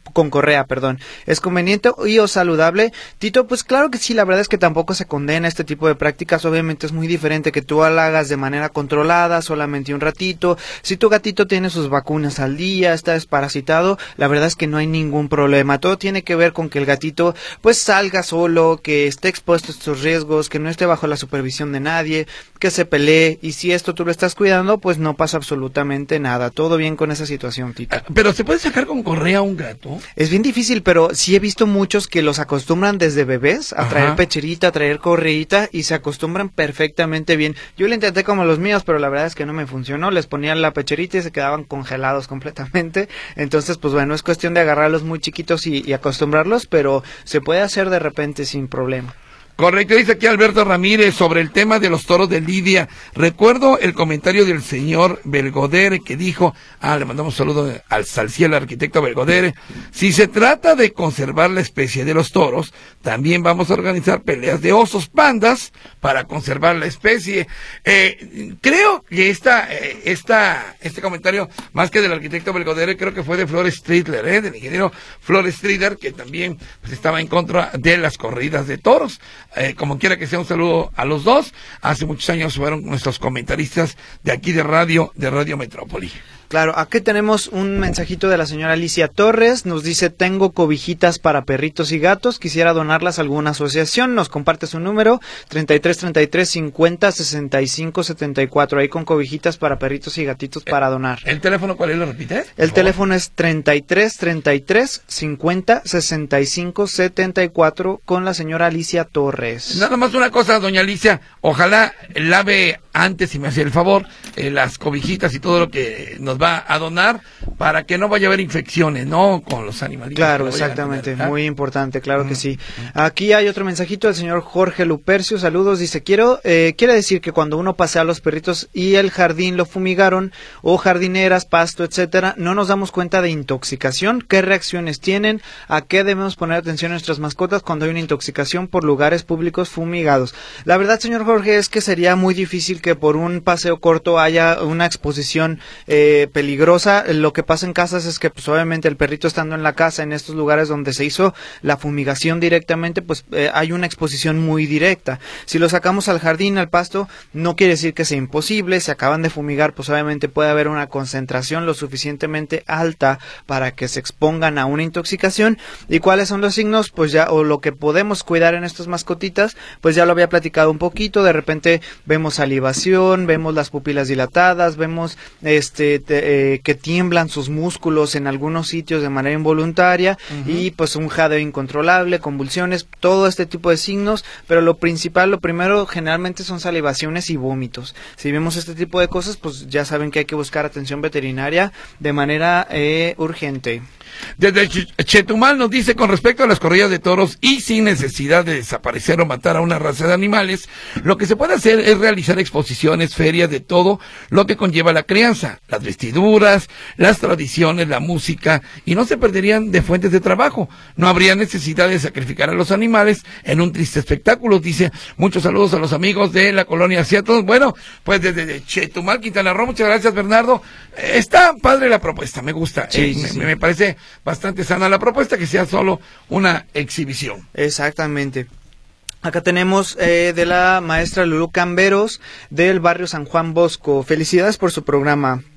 y o saludable. Tito, pues claro que sí, la verdad es que tampoco se condena este tipo de prácticas, obviamente es muy diferente que tú lo hagas de manera controlada, solamente un ratito. Si tu gatito tiene sus vacunas al día, está desparasitado, la verdad es que no hay ningún problema. Todo tiene que ver con que el gatito pues salga solo, que esté expuesto a estos riesgos, que no esté bajo la supervisión de nadie, que se pelee, y si esto tú lo estás cuidando, pues no pasa absolutamente nada. Todo bien con esa situación, Tito. ¿Pero se puede sacar con correa a un gato? Es bien difícil, pero sí he visto muchos que los acostumbran desde bebés a traer pecherita, a traer correíta, y se acostumbran perfectamente bien. Yo lo intenté como los míos, pero la verdad es que no me funcionó. Les ponían la pecherita y se quedaban congelados completamente. Entonces, pues bueno, es cuestión de agarrarlos muy chiquitos y acostumbrarlos, pero se puede hacer de repente sin problema. Correcto, dice aquí Alberto Ramírez sobre el tema de los toros de Lidia. Recuerdo el comentario del señor Belgodere que dijo, le mandamos un saludo al Salciel, arquitecto Belgodere, si se trata de conservar la especie de los toros, también vamos a organizar peleas de osos pandas para conservar la especie. Creo que este comentario, más que del arquitecto Belgodere, creo que fue de Flores Stridler, del ingeniero Flores Stridler, que también pues, estaba en contra de las corridas de toros. Como quiera que sea, un saludo a los dos. Hace muchos años fueron nuestros comentaristas de aquí de Radio Metrópoli. Claro, aquí tenemos un mensajito de la señora Alicia Torres, nos dice, tengo cobijitas para perritos y gatos, quisiera donarlas a alguna asociación, nos comparte su número, 3333-50-65-74, ahí con cobijitas para perritos y gatitos para donar. ¿El teléfono cuál es? ¿Lo repite? El teléfono es 3333-50-65-74 con la señora Alicia Torres. Nada más una cosa, doña Alicia, ojalá lave antes, si me hace el favor, las cobijitas y todo lo que nos va a donar para que no vaya a haber infecciones, ¿no? Con los animalitos. Claro, exactamente, muy importante, claro que sí. Aquí hay otro mensajito del señor Jorge Lupercio, saludos, dice, quiere decir que cuando uno pasea a los perritos y el jardín lo fumigaron, o jardineras, pasto, etcétera, no nos damos cuenta de intoxicación, qué reacciones tienen, a qué debemos poner atención a nuestras mascotas cuando hay una intoxicación por lugares públicos fumigados. La verdad, señor Jorge, es que sería muy difícil que por un paseo corto haya una exposición peligrosa. Lo que pasa en casas es que pues obviamente el perrito estando en la casa, en estos lugares donde se hizo la fumigación directamente, pues hay una exposición muy directa. Si lo sacamos al jardín, al pasto, no quiere decir que sea imposible. Si acaban de fumigar, pues obviamente puede haber una concentración lo suficientemente alta para que se expongan a una intoxicación. ¿Y cuáles son los signos? Pues ya, o lo que podemos cuidar en estas mascotitas, pues ya lo había platicado un poquito. De repente vemos salivación, vemos las pupilas dilatadas, vemos que tiemblan sus músculos en algunos sitios de manera involuntaria, y pues un jadeo incontrolable, convulsiones, todo este tipo de signos, pero lo primero generalmente son salivaciones y vómitos. Si vemos este tipo de cosas, pues ya saben que hay que buscar atención veterinaria de manera urgente. Desde Chetumal nos dice, con respecto a las corridas de toros y sin necesidad de desaparecer o matar a una raza de animales, lo que se puede hacer es realizar exposiciones, ferias de todo lo que conlleva la crianza, las vestiduras, las tradiciones, la música, y no se perderían de fuentes de trabajo. No habría necesidad de sacrificar a los animales en un triste espectáculo. Dice, muchos saludos a los amigos de la colonia Seattle. Bueno, pues desde Chetumal, Quintana Roo, muchas gracias, Bernardo. Está padre la propuesta, me gusta. Sí. Me parece bastante sana la propuesta, que sea solo una exhibición. Exactamente. Acá tenemos de la maestra Lulú Camberos del barrio San Juan Bosco. Felicidades por su programa.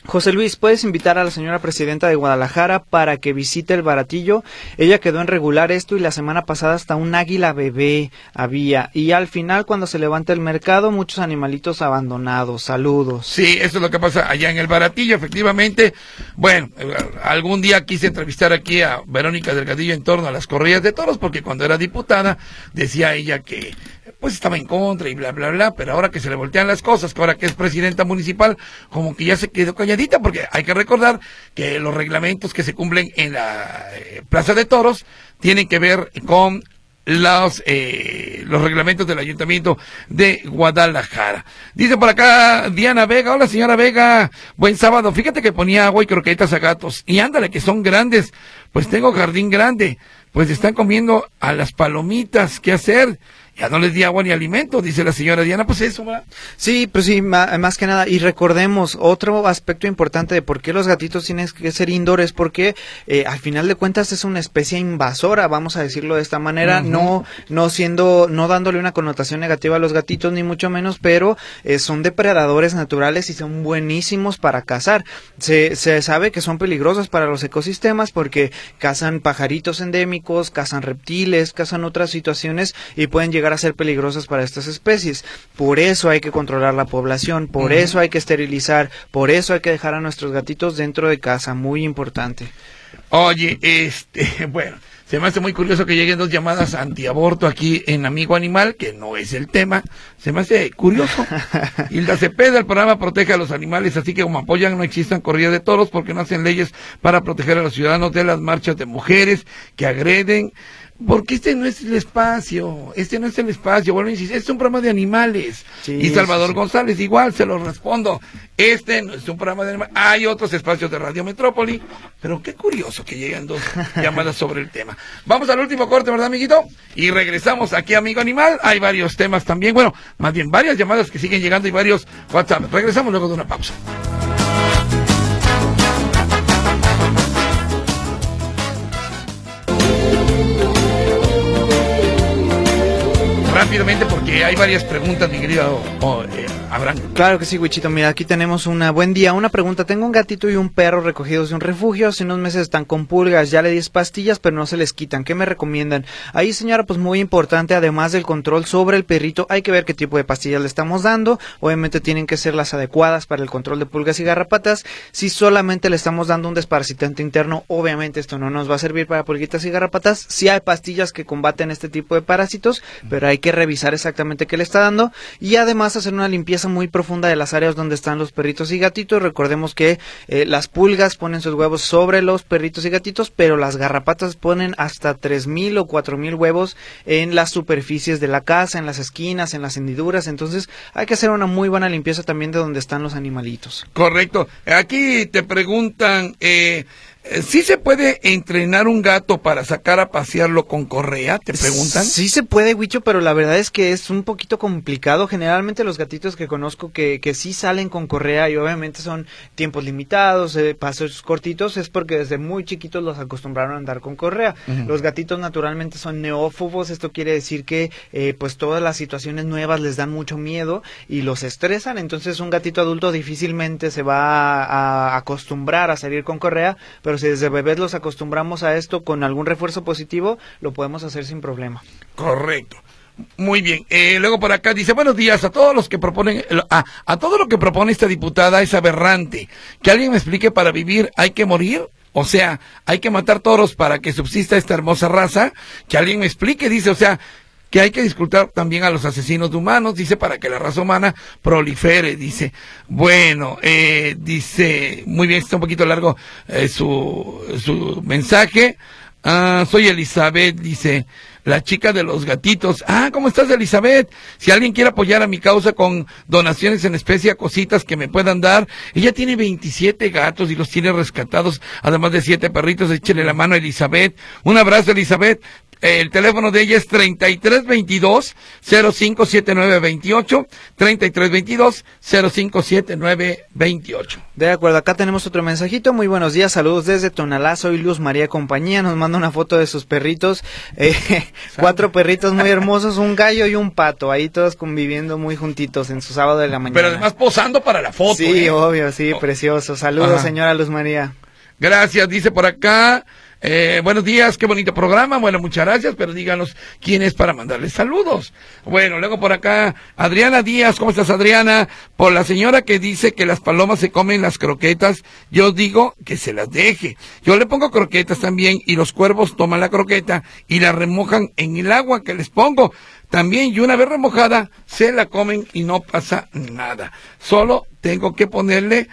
José Luis, ¿puedes invitar a la señora presidenta de Guadalajara para que visite el Baratillo? Ella quedó en regular esto y la semana pasada hasta un águila bebé había. Y al final, cuando se levanta el mercado, muchos animalitos abandonados. Saludos. Sí, eso es lo que pasa allá en el Baratillo, efectivamente. Bueno, algún día quise entrevistar aquí a Verónica Delgadillo en torno a las corridas de toros, porque cuando era diputada decía ella que pues estaba en contra y bla, bla, bla, pero ahora que se le voltean las cosas, que ahora que es presidenta municipal, como que ya se quedó calladita, porque hay que recordar que los reglamentos que se cumplen en la Plaza de Toros tienen que ver con los reglamentos del Ayuntamiento de Guadalajara. Dice por acá Diana Vega: hola señora Vega, buen sábado. Fíjate que ponía agua y croquetas a gatos, y ándale que son grandes, pues tengo jardín grande, pues están comiendo a las palomitas, ¿qué hacer? Ya no les di agua ni alimento, dice la señora Diana. Pues eso, ¿verdad? Sí, pues sí, más que nada. Y recordemos, otro aspecto importante de por qué los gatitos tienen que ser indoor es porque al final de cuentas es una especie invasora, vamos a decirlo de esta manera, no dándole una connotación negativa a los gatitos, ni mucho menos, pero son depredadores naturales y son buenísimos para cazar. Se sabe que son peligrosos para los ecosistemas porque cazan pajaritos endémicos, cazan reptiles, cazan otras situaciones y pueden llegar a ser peligrosas para estas especies. Por eso hay que controlar la población, por eso hay que esterilizar, por eso hay que dejar a nuestros gatitos dentro de casa, muy importante. Oye, bueno, se me hace muy curioso que lleguen 2 llamadas antiaborto aquí en Amigo Animal, que no es el tema, se me hace curioso. Hilda Cepeda: el programa protege a los animales, así que como apoyan no existan corridas de toros porque no hacen leyes para proteger a los ciudadanos de las marchas de mujeres que agreden. Porque este no es el espacio, vuelvo a insistir, este es un programa de animales. Sí, y Salvador González, igual, se lo respondo, este no es un programa de animales, hay otros espacios de Radio Metrópoli, pero qué curioso que lleguen 2 llamadas sobre el tema. Vamos al último corte, ¿verdad, amiguito? Y regresamos aquí a Amigo Animal, hay varios temas también, bueno, más bien varias llamadas que siguen llegando y varios WhatsApp. Regresamos luego de una pausa. Rápidamente, porque hay varias preguntas, mi querido Abraham. Claro que sí, Wichito. Mira, aquí tenemos buen día, una pregunta. Tengo un gatito y un perro recogidos de un refugio. Hace unos meses están con pulgas. Ya le di pastillas, pero no se les quitan. ¿Qué me recomiendan? Ahí, señora, pues muy importante, además del control sobre el perrito, hay que ver qué tipo de pastillas le estamos dando. Obviamente tienen que ser las adecuadas para el control de pulgas y garrapatas. Si solamente le estamos dando un desparasitante interno, obviamente esto no nos va a servir para pulguitas y garrapatas. Sí hay pastillas que combaten este tipo de parásitos, pero hay que revisar exactamente qué le está dando y además hacer una limpieza muy profunda de las áreas donde están los perritos y gatitos. Recordemos que las pulgas ponen sus huevos sobre los perritos y gatitos, pero las garrapatas ponen hasta 3,000 o 4,000 huevos en las superficies de la casa, en las esquinas, en las hendiduras. Entonces hay que hacer una muy buena limpieza también de donde están los animalitos. Correcto. Aquí te preguntan, ¿sí se puede entrenar un gato para sacar a pasearlo con correa? ¿Te preguntan? Sí se puede, Huicho, pero la verdad es que es un poquito complicado. Generalmente los gatitos que conozco que sí salen con correa y obviamente son tiempos limitados, pasos cortitos, es porque desde muy chiquitos los acostumbraron a andar con correa. Los gatitos naturalmente son neófobos, esto quiere decir que pues todas las situaciones nuevas les dan mucho miedo y los estresan, entonces un gatito adulto difícilmente se va a acostumbrar a salir con correa, pero si desde bebés los acostumbramos a esto con algún refuerzo positivo, lo podemos hacer sin problema. Correcto. Muy bien. Luego por acá dice: buenos días a todos los que proponen, a todo lo que propone esta diputada es aberrante. Que alguien me explique, ¿para vivir hay que morir? O sea, ¿hay que matar toros para que subsista esta hermosa raza? Que alguien me explique, dice, o sea, que hay que disculpar también a los asesinos de humanos, dice, para que la raza humana prolifere, dice. Bueno, dice, muy bien, está un poquito largo su mensaje. Soy Elizabeth, dice, la chica de los gatitos. ¿Cómo estás, Elizabeth? Si alguien quiere apoyar a mi causa con donaciones en especie a cositas que me puedan dar. Ella tiene 27 gatos y los tiene rescatados, además de 7 perritos. Échele la mano a Elizabeth. Un abrazo, Elizabeth. El teléfono de ella es 3322-057928, 3322-057928. De acuerdo, acá tenemos otro mensajito. Muy buenos días, saludos desde Tonalá, soy Luz María Compañía. Nos manda una foto de sus perritos, 4 perritos muy hermosos, un gallo y un pato, ahí todos conviviendo muy juntitos en su sábado de la mañana. Pero además posando para la foto. Sí, obvio, sí, precioso. Saludos, señora Luz María. Gracias, dice por acá. Buenos días, qué bonito programa. Bueno, muchas gracias, pero díganos quién es para mandarles saludos. Bueno, luego por acá, Adriana Díaz, ¿cómo estás, Adriana? Por la señora que dice que las palomas se comen las croquetas, yo digo que se las deje. Yo le pongo croquetas también y los cuervos toman la croqueta y la remojan en el agua que les pongo. También, y una vez remojada, se la comen y no pasa nada. Solo tengo que ponerle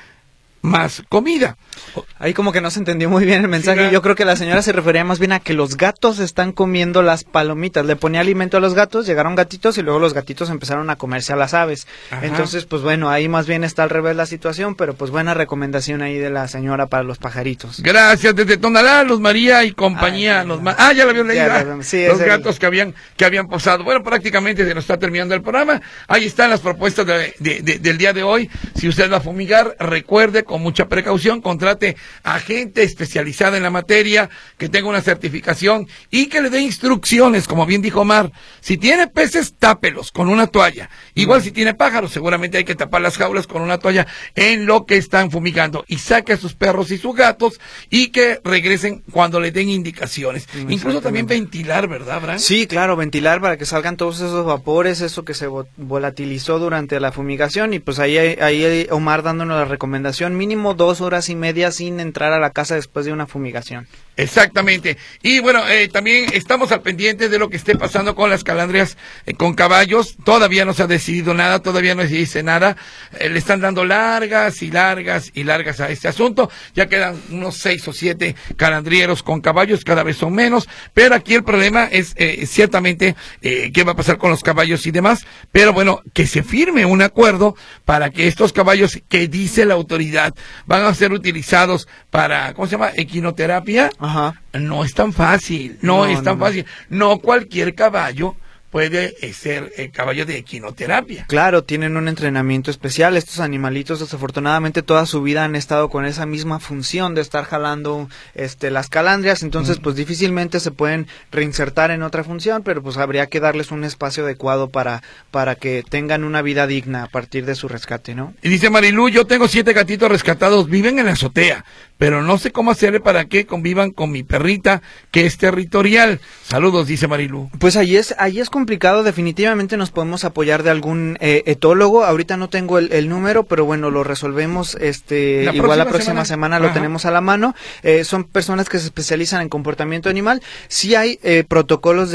más comida. Ahí como que no se entendió muy bien el mensaje. Sí, yo creo que la señora se refería más bien a que los gatos están comiendo las palomitas. Le ponía alimento a los gatos, llegaron gatitos y luego los gatitos empezaron a comerse a las aves. Ajá. Entonces, pues bueno, ahí más bien está al revés la situación, pero pues buena recomendación ahí de la señora para los pajaritos. Gracias, desde Tonalá, Luz María y compañía. Ya lo había leído. Sí, los gatos que habían posado. Bueno, prácticamente se nos está terminando el programa. Ahí están las propuestas del día de hoy. Si usted va a fumigar, recuerde, con mucha precaución, contrate a gente especializada en la materia, que tenga una certificación y que le dé instrucciones, como bien dijo Omar. Si tiene peces, tápelos con una toalla. Igual si tiene pájaros, seguramente hay que tapar las jaulas con una toalla en lo que están fumigando. Y saque a sus perros y sus gatos y que regresen cuando le den indicaciones. Incluso también ventilar, ¿verdad, Abraham? Sí, claro, ventilar para que salgan todos esos vapores, eso que se volatilizó durante la fumigación. Y pues ahí Omar dándonos la recomendación, mínimo 2 horas y media sin entrar a la casa después de una fumigación. Exactamente. Y bueno, también estamos al pendiente de lo que esté pasando con las calandrias con caballos. Todavía no se ha decidido nada, todavía no se dice nada. Le están dando largas y largas y largas a este asunto. Ya quedan unos 6 o 7 calandrieros con caballos, cada vez son menos. Pero aquí el problema es ciertamente qué va a pasar con los caballos y demás. Pero bueno, que se firme un acuerdo para que estos caballos que dice la autoridad van a ser utilizados para, ¿cómo se llama? Equinoterapia. Ajá. No es tan fácil, no es tan fácil. No cualquier caballo puede ser caballo de equinoterapia. Claro, tienen un entrenamiento especial. Estos animalitos desafortunadamente toda su vida han estado con esa misma función de estar jalando las calandrias, entonces pues difícilmente se pueden reinsertar en otra función, pero pues habría que darles un espacio adecuado para que tengan una vida digna a partir de su rescate, ¿no? Y dice Marilú, yo tengo 7 gatitos rescatados, viven en la azotea, pero no sé cómo hacerle para que convivan con mi perrita, que es territorial. Saludos, dice Marilú. Pues ahí es complicado, definitivamente nos podemos apoyar de algún etólogo. Ahorita no tengo el número, pero bueno, lo resolvemos igual la próxima semana lo tenemos a la mano. Son personas que se especializan en comportamiento animal. Sí hay protocolos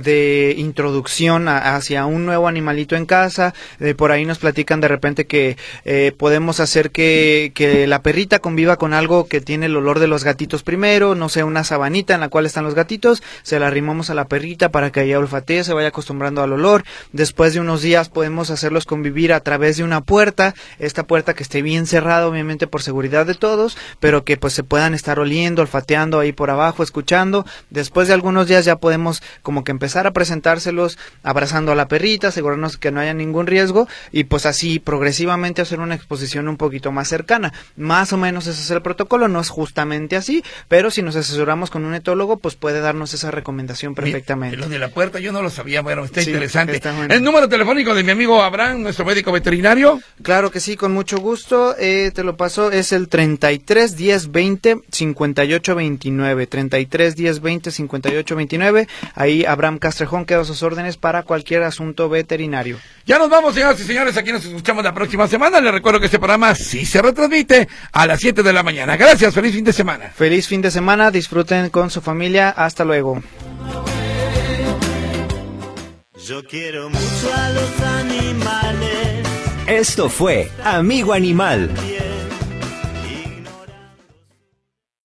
de introducción hacia un nuevo animalito en casa. Por ahí nos platican de repente que podemos hacer que la perrita conviva con algo que tiene el olor de los gatitos primero, no sé, una sabanita en la cual están los gatitos, se la arrimamos a la perrita para que ella olfatee, se vaya acostumbrando al olor. Después de unos días podemos hacerlos convivir a través de una puerta, esta puerta que esté bien cerrada obviamente por seguridad de todos, pero que pues se puedan estar oliendo, olfateando ahí por abajo, escuchando. Después de algunos días ya podemos como que empezar a presentárselos abrazando a la perrita, asegurarnos que no haya ningún riesgo y pues así progresivamente hacer una exposición un poquito más cercana. Más o menos ese es el protocolo, no es justamente así, pero si nos asesoramos con un etólogo pues puede darnos esa recomendación perfectamente. Lo de la puerta yo no lo sabía, bueno, está interesante. Está bueno. ¿El número telefónico de mi amigo Abraham, nuestro médico veterinario? Claro que sí, con mucho gusto, te lo paso, es el 33 10 20 58 29, 33 10 20 58 29, ahí Abraham Castrejón queda a sus órdenes para cualquier asunto veterinario. Ya nos vamos, señoras y señores, aquí nos escuchamos la próxima semana. Les recuerdo que este programa sí se retransmite a las 7 de la mañana. Gracias, feliz fin de semana. Feliz fin de semana, disfruten con su familia, hasta luego. Yo quiero mucho a los animales. Esto fue Amigo Animal.